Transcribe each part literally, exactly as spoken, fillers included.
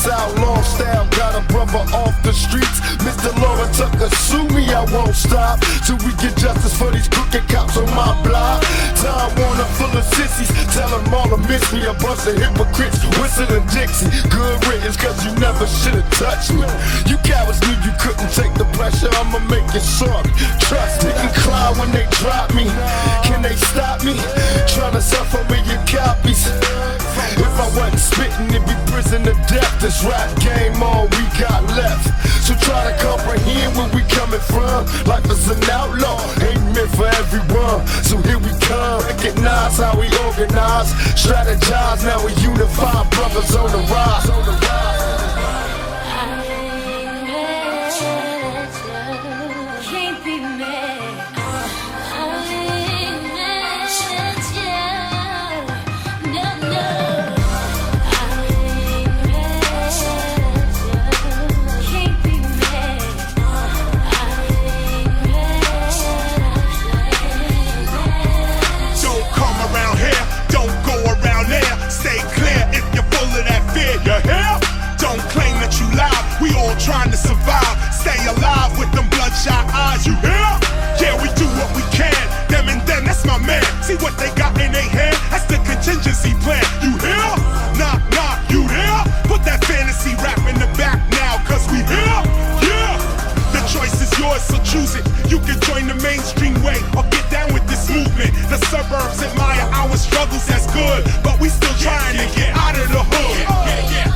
This outlaw style got a brother off the streets. Mister Laura Tucker, sue me, I won't stop till we get justice for these crooked cops on my block. Time Warner full of sissies, tell them all to miss me. A bunch of hypocrites, whistling Dixie. Good riddance, cause you never should've touched me. You cowards knew you couldn't take the pressure, I'ma make you sorry. Trust me, can cry when they drop me. Can they stop me? Tryna suffer with your copies. If I wasn't spitting, it'd be prison to death. This rap game, all we got left. So try to comprehend where we coming from. Life is an outlaw, ain't meant for everyone. So here we come, recognize how we organize. Strategize, now we unify, brothers on the rise. On the rise. Trying to survive, stay alive with them bloodshot eyes, you hear? Yeah, we do what we can, them and them, that's my man. See what they got in their hand, that's the contingency plan, you hear? Knock, knock, you hear? Put that fantasy rap in the back now, cause we here, yeah! The choice is yours, so choose it. You can join the mainstream way, or get down with this movement. The suburbs admire our struggles, that's good, but we still trying to get out of the hood. Yeah, yeah, yeah.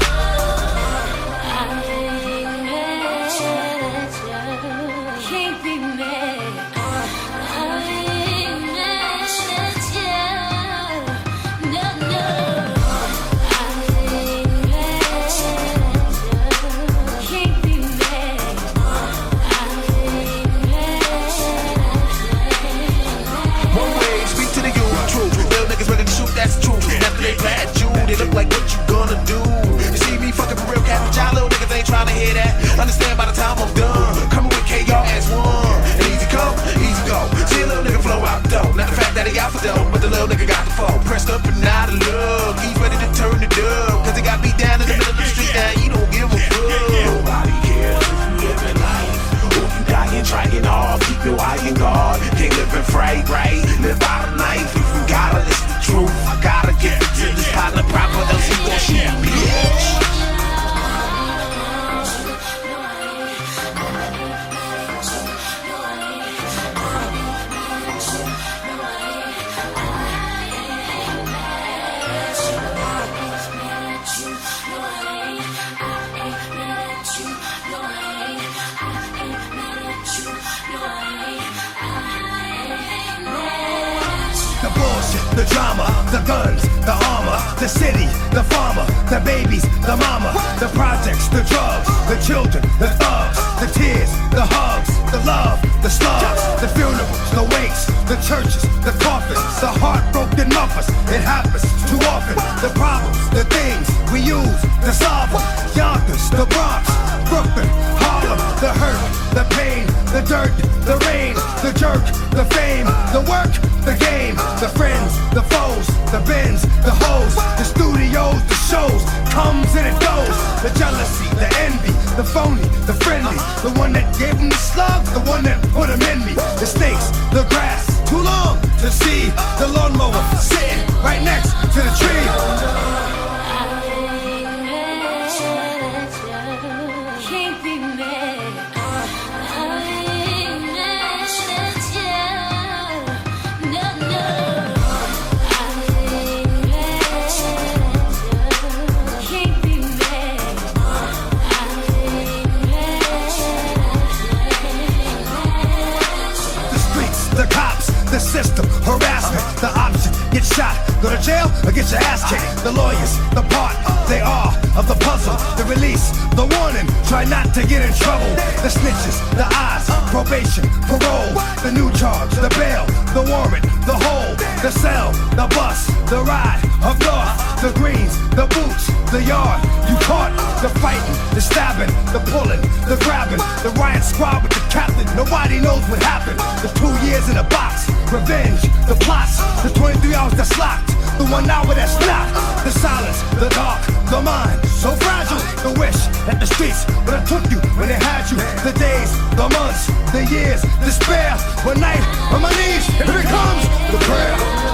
They look like what you gonna do. You see me fucking for real, Captain John, little niggas ain't trying to hear that. Understand by the time I'm done, coming with K, y'all as one. And easy come, easy go. See a little nigga flow out the door. Not the fact that he out for dough, but the little nigga got the foe. Pressed up and out of love, he's ready to turn the dub. Cause he got beat down in the middle of the street, now he don't give a fuck. Nobody cares if you living life, or you dying, trying hard, keep your eye in guard. Can't live in fright, right? Live by the knife, if you gotta, it's the truth. Gotta get it to this partner proper, else he gon' shoot you, bitch. The drama, the guns, the armor, the city, the farmer, the babies, the mama, the projects, the drugs, the children, the thugs, the tears, the hugs, the love, the slugs, the funerals, the wakes, the churches, the coffins, the heartbroken mothers. It happens too often. The problems, the things we use to solve them. Yonkers, the Bronx, Brooklyn, Harlem, the hurt, the pain, the dirt, the rain, the jerk, the fame, the work, the game, the friends, the foes, the bins, the hoes, the studios, the shows, comes and it goes. The jealousy, the envy, the phony, the friendly, the one that gave him the slugs, the one that put him in me. The snakes, the grass, too long to see. The lawnmower sitting right next to the tree. The system, harassment, the option, get shot, go to jail, or get your ass kicked. The lawyers, the part, they are of the puzzle. The release, the warning, try not to get in trouble. The snitches, the eyes, probation, parole. The new charge, the bail, the warrant, the hole. The cell, the bus, the ride up north. The greens, the boots, the yard. You caught, the fighting, the stabbing, the pulling, the grabbing. The riot squad with the captain, nobody knows what happened. The two years in a box, revenge, the plots, the twenty-three hours that's locked. the one hour that's not. The silence, the dark, the mind, so fragile. The wish that the streets would have took you when they had you. The days, the months, the years, despair. One night on my knees, it becomes the prayer.